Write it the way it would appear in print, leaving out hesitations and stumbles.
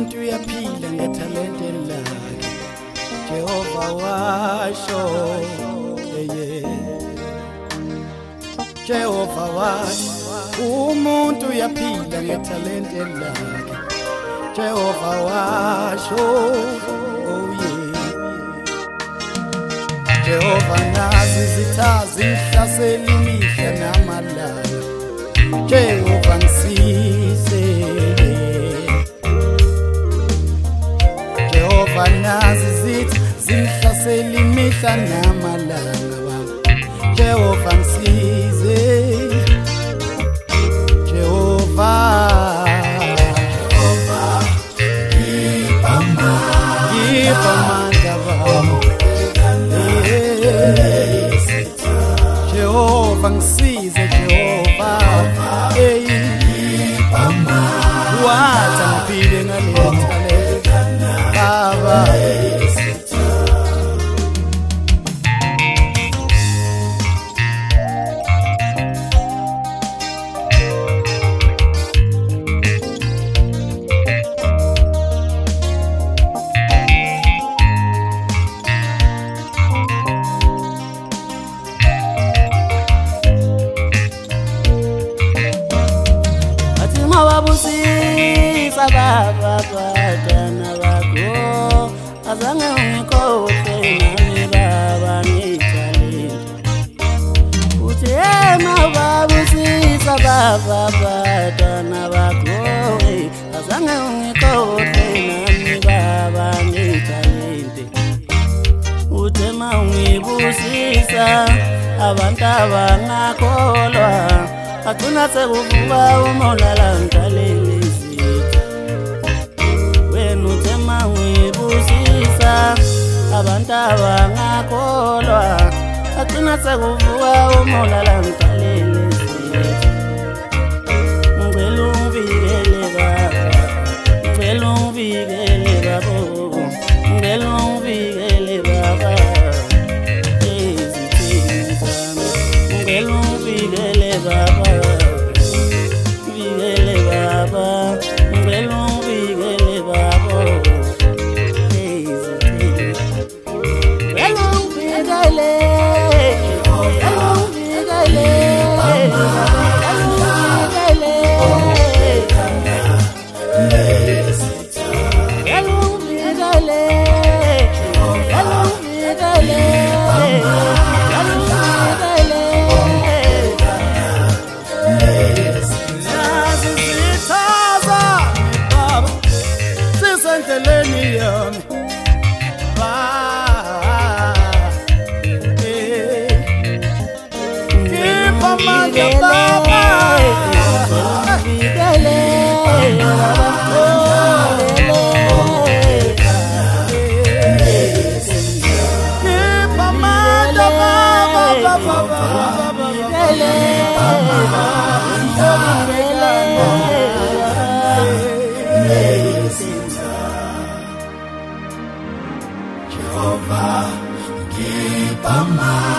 umuntu uyaphila ngethalente lakhe Jehova washo Jehova washo umuntu uyaphila ngethalente lakhe Jehova washo Jehova nazi zithazi ihlasela imihla namalanga Jehova ngisize Jehova nazi zihlasela imihla namalanga Jehova ngisize Jehova Jehova ngisize Jehova wathi ngiphile ngalethale baba Wabusisa baba badana bakho azange ungikhohle nami baba ngithalile uthi mawabusisa baba badana bakho azange ungikhohle nami baba ngithalile uthi mawungibusisa abantu abangakholwa Akuna sekuvuka umonala ngikalele izitha Wena uthema ngibusisa abantu abangakholwa Akuna sekuvuka umonala ngikalele izitha Ngicela ungivikele baba Ngicela ungivikele baba Ngicela ungivikele baba Ezithini zami Ngicela ungivikele baba Jehovah, give a man.